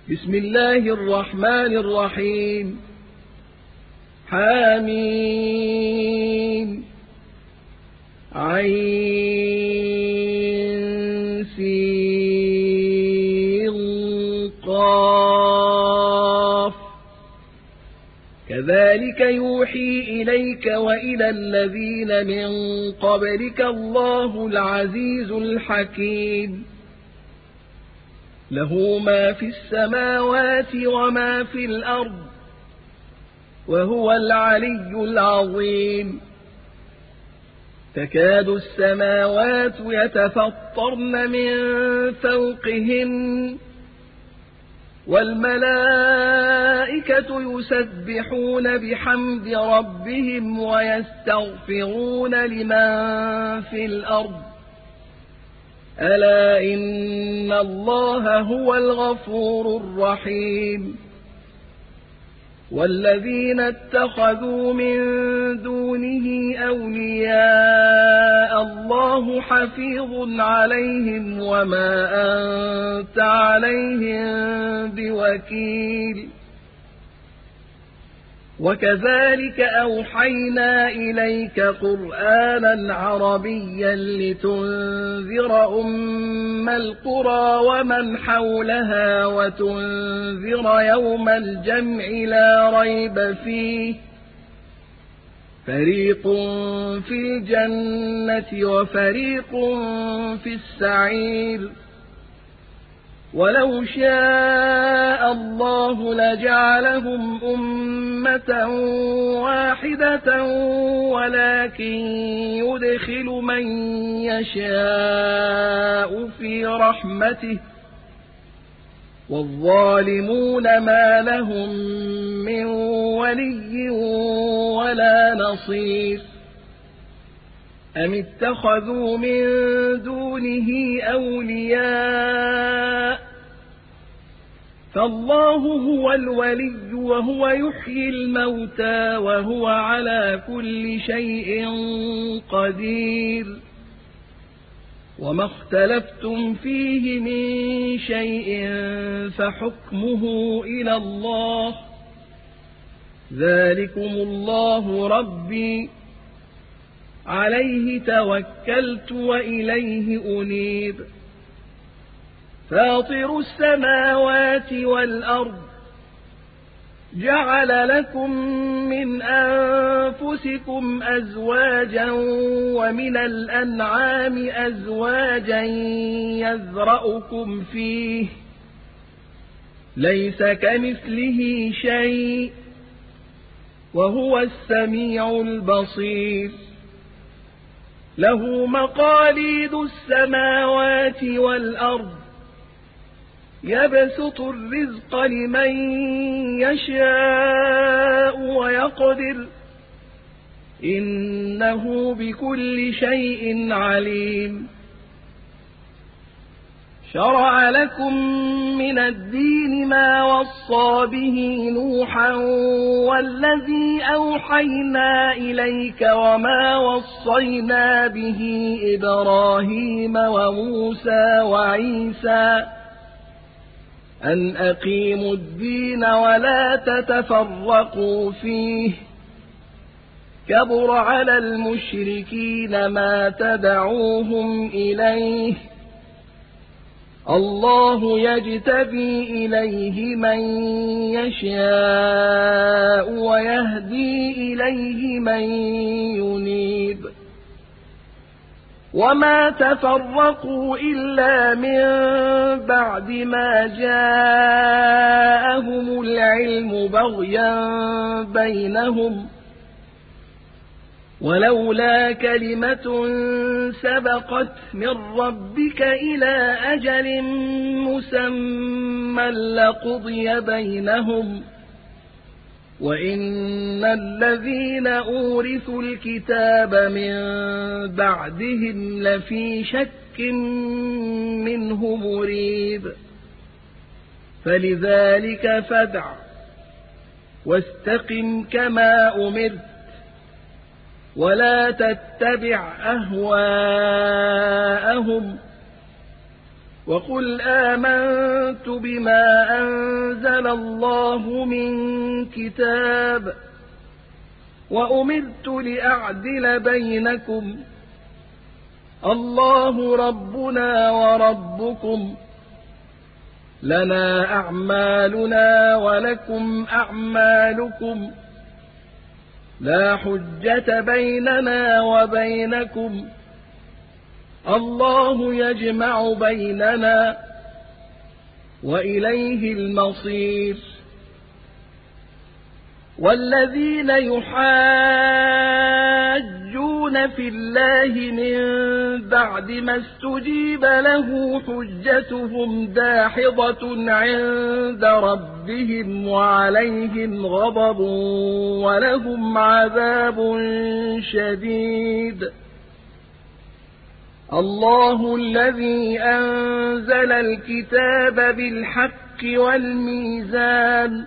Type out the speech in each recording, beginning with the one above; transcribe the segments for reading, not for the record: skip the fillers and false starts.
بسم الله الرحمن الرحيم. حميم عين سين قاف. كذلك يوحي إليك وإلى الذين من قبلك الله العزيز الحكيم. له ما في السماوات وما في الأرض وهو العلي العظيم. تكاد السماوات يتفطرن من فوقهن والملائكة يسبحون بحمد ربهم ويستغفرون لمن في الأرض ألا إن الله هو الغفور الرحيم. والذين اتخذوا من دونه أولياء الله حفيظ عليهم وما أنت عليهم بوكيل. وكذلك أوحينا إليك قرآنا عربيا لتنذر أم القرى ومن حولها وتنذر يوم الجمع لا ريب فيه فريق في الجنة وفريق في السعير. ولو شاء الله لجعلهم أمة واحدة ولكن يدخل من يشاء في رحمته والظالمون ما لهم من ولي ولا نصير. أم اتخذوا من دونه أولياء فالله هو الولي وهو يحيي الموتى وهو على كل شيء قدير. وما اختلفتم فيه من شيء فحكمه إلى الله. ذلكم الله ربي عليه توكلت وإليه أنيب. فاطر السماوات والأرض جعل لكم من أنفسكم أزواجا ومن الأنعام أزواجا يذرأكم فيه ليس كمثله شيء وهو السميع البصير. له مقاليد السماوات والأرض يبسط الرزق لمن يشاء ويقدر إنه بكل شيء عليم. شرع لكم من الدين ما وصى به نوحا والذي أوحينا إليك وما وصينا به إبراهيم وموسى وعيسى أن أقيموا الدين ولا تتفرقوا فيه كبر على المشركين ما تدعوهم إليه. الله يجتبي إليه من يشاء ويهدي إليه من ينيب. وما تفرقوا إلا من بعد ما جاءهم العلم بغيا بينهم ولولا كلمة سبقت من ربك إلى أجل مسمى لقضي بينهم وإن الذين أورثوا الكتاب من بعدهم لفي شك منه مريب. فلذلك فادع واستقم كما أمرت ولا تتبع أهواءهم وقل آمنت بما أنزل الله من كتاب وأمرت لأعدل بينكم الله ربنا وربكم لنا أعمالنا ولكم أعمالكم لا حجة بيننا وبينكم الله يجمع بيننا وإليه المصير والذين يحاجون في الله من بعد ما استجيب له حجتهم داحضة عند ربهم وعليهم غضب ولهم عذاب شديد الله الذي أنزل الكتاب بالحق والميزان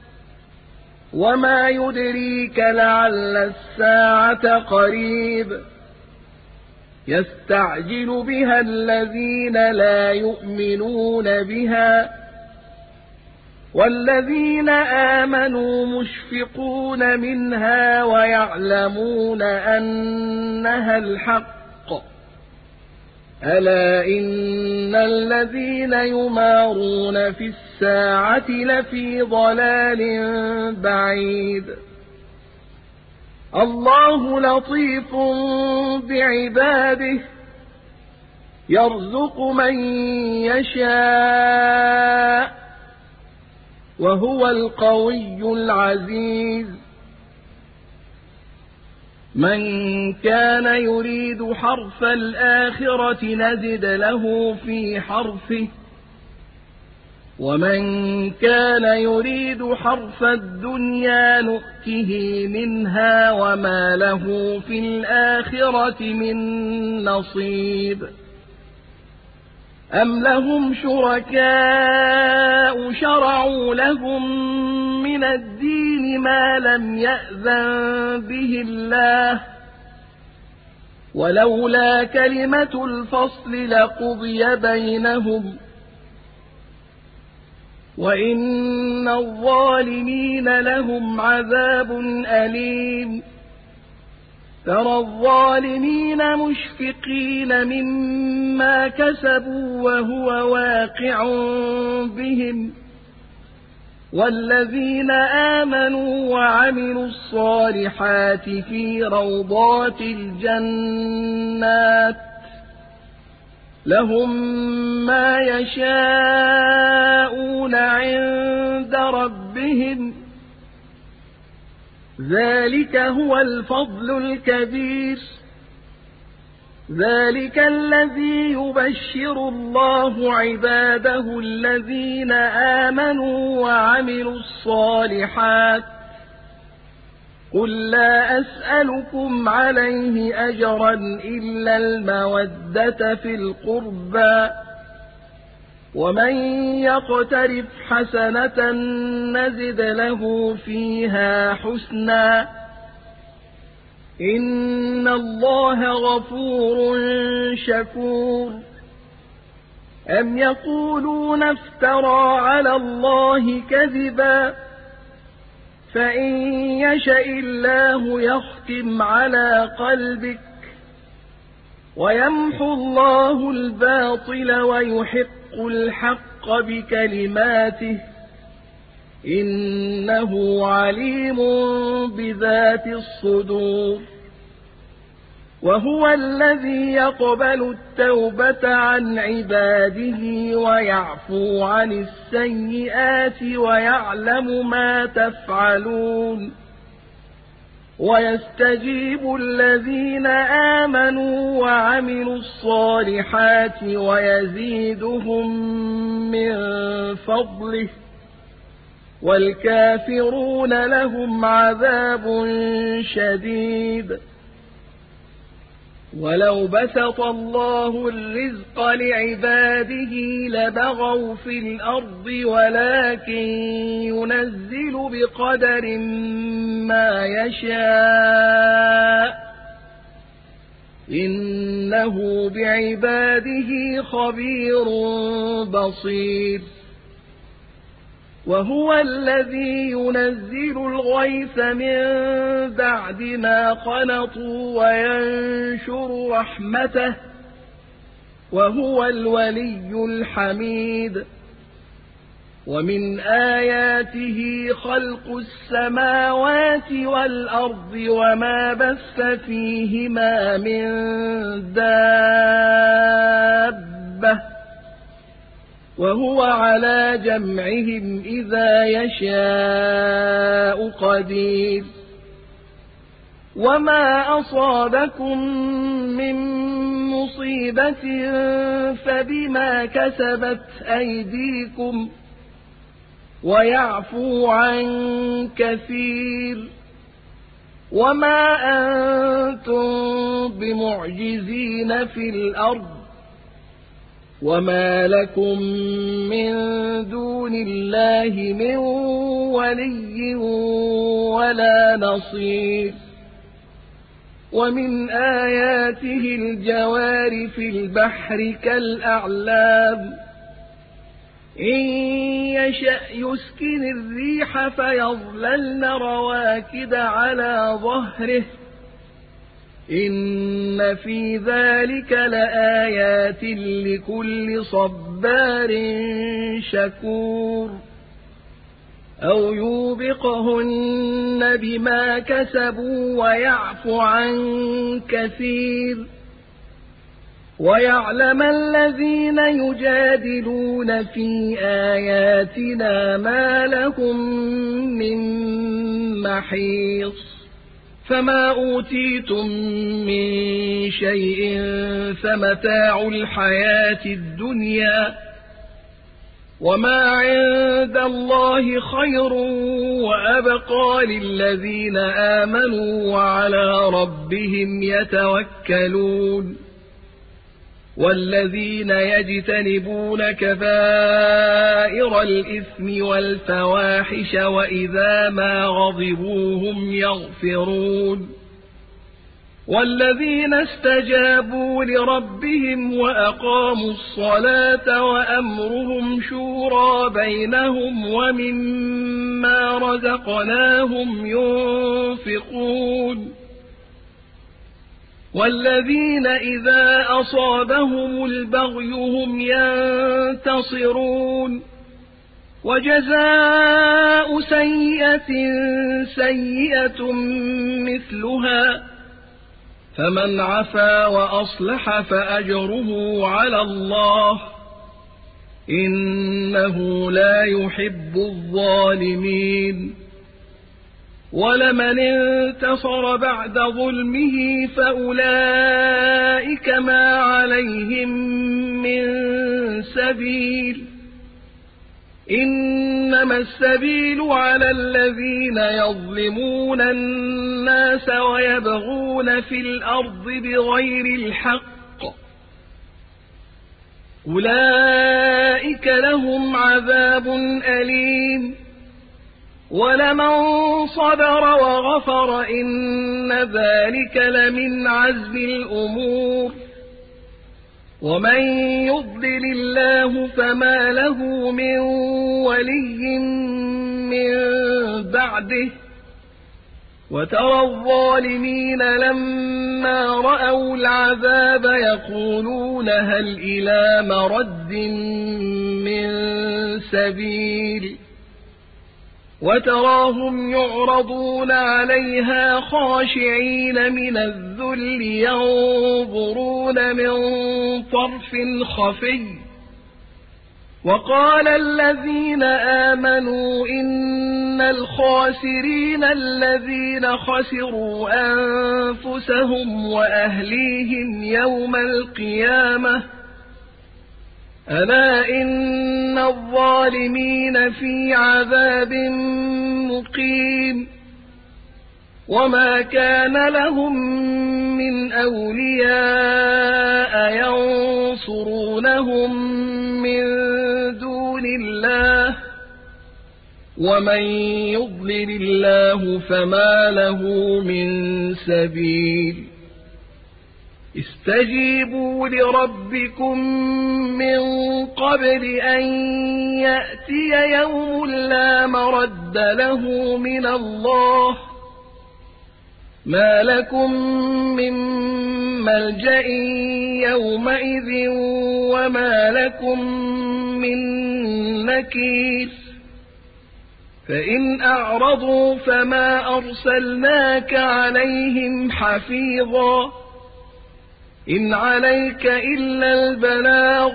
وما يدريك لعل الساعة قريب يستعجل بها الذين لا يؤمنون بها والذين آمنوا مشفقون منها ويعلمون أنها الحق ألا إن الذين يمارون في الساعة لفي ضلال بعيد الله لطيف بعباده يرزق من يشاء وهو القوي العزيز من كان يريد حرث الآخرة نزد له في حرثه ومن كان يريد حرث الدنيا نؤته منها وما له في الآخرة من نصيب أم لهم شركاء شرعوا لهم من الدين ما لم يأذن به الله ولولا كلمة الفصل لقضي بينهم وإن الظالمين لهم عذاب أليم ترى الظالمين مشفقين مما كسبوا وهو واقع بهم والذين آمنوا وعملوا الصالحات في روضات الجنات لهم ما يشاءون عند ربهم ذلك هو الفضل الكبير ذلك الذي يبشر الله عباده الذين آمنوا وعملوا الصالحات قل لا أسألكم عليه أجرا إلا المودة في القربى ومن يقترف حسنة نزد له فيها حسنا إن الله غفور شكور أم يقولون افترى على الله كذبا فإن يشأ الله يختم على قلبك ويمحو الله الباطل ويحق الحق بكلماته إنه عليم بذات الصدور وهو الذي يقبل التوبة عن عباده ويعفو عن السيئات ويعلم ما تفعلون ويستجيب الذين آمنوا وعملوا الصالحات ويزيدهم من فضله والكافرون لهم عذاب شديد ولو بسط الله الرزق لعباده لبغوا في الأرض ولكن ينزل بقدر ما يشاء إنه بعباده خبير بصير وهو الذي ينزل الغيث من بعد ما قنطوا وينشر رحمته وهو الولي الحميد ومن آياته خلق السماوات والأرض وما بث فيهما من دابة وهو على جمعهم إذا يشاء قدير وما أصابكم من مصيبة فبما كسبت أيديكم ويعفو عن كثير وما أنتم بمعجزين في الأرض وما لكم من دون الله من ولي ولا نصير ومن آياته الجوار في البحر كالأعلام إن يشأ يسكن الريح فيظللن رواكد على ظهره إن في ذلك لآيات لكل صبار شكور أو يوبقهن بما كسبوا ويعفو عن كثير ويعلم الذين يجادلون في آياتنا ما لهم من محيص فما أوتيتم من شيء فمتاع الحياة الدنيا وما عند الله خير وأبقى للذين آمنوا وعلى ربهم يتوكلون والذين يجتنبون كبائر الإثم والفواحش وإذا ما غضبوا هم يغفرون والذين استجابوا لربهم وأقاموا الصلاة وأمرهم شورى بينهم ومما رزقناهم ينفقون والذين إذا أصابهم البغي هم ينتصرون وجزاء سيئة سيئة مثلها فمن عفا وأصلح فأجره على الله إنه لا يحب الظالمين ولمن انتصر بعد ظلمه فأولئك ما عليهم من سبيل إنما السبيل على الذين يظلمون الناس ويبغون في الأرض بغير الحق أولئك لهم عذاب أليم ولمن صبر وغفر إن ذلك لمن عزم الأمور ومن يضلل الله فما له من ولي من بعده وترى الظالمين لما رأوا العذاب يقولون هل إلى مرد من سبيل وتراهم يعرضون عليها خاشعين من الذل ينظرون من طرف خفي وقال الذين آمنوا إن الخاسرين الذين خسروا أنفسهم وأهليهم يوم القيامة ألا إن الظالمين في عذاب مقيم وما كان لهم من أولياء ينصرونهم من دون الله ومن يضلل الله فما له من سبيل استجيبوا لربكم من قبل أن يأتي يوم لا مرد له من الله ما لكم من ملجأ يومئذ وما لكم من نكير فإن أعرضوا فما أرسلناك عليهم حفيظا إن عليك إلا البلاغ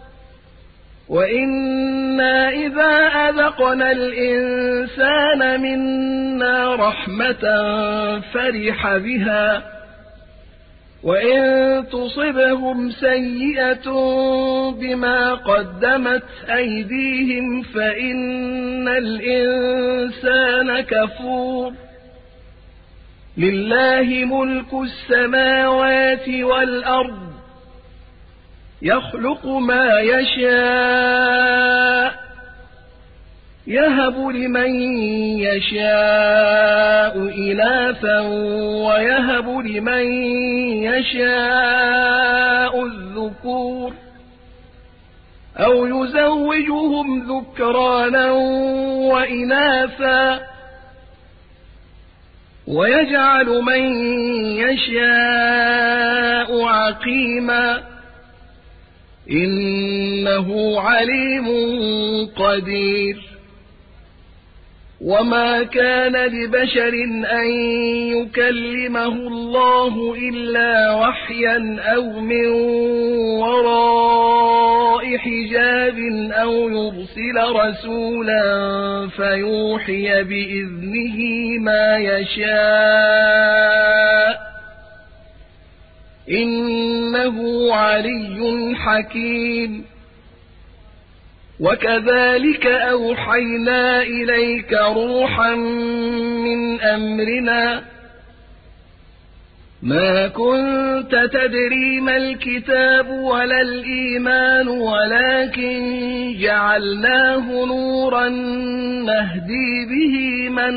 وإنا إذا أذقنا الإنسان منا رحمة فرح بها وإن تصبهم سيئة بما قدمت أيديهم فإن الإنسان كفور لله ملك السماوات والأرض يخلق ما يشاء يهب لمن يشاء إناثا ويهب لمن يشاء الذكور أو يزوجهم ذكرانا وإناثا ويجعل من يشاء عقيما إنه عليم قدير وما كان لبشر أن يكلمه الله إلا وحيا أو من وراء حجاب أو يرسل رسولا فيوحي بإذنه ما يشاء إنه علي حكيم وكذلك أوحينا إليك روحا من أمرنا ما كنت تدري ما الكتاب ولا الإيمان ولكن جعلناه نورا نهدي به من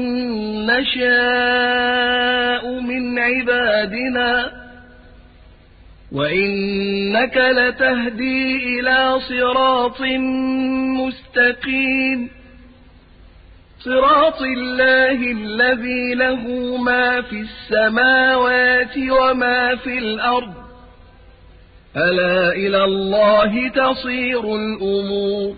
نشاء من عبادنا وإنك لتهدي إلى صراط مستقيم صراط الله الذي له ما في السماوات وما في الأرض ألا إلى الله تصير الأمور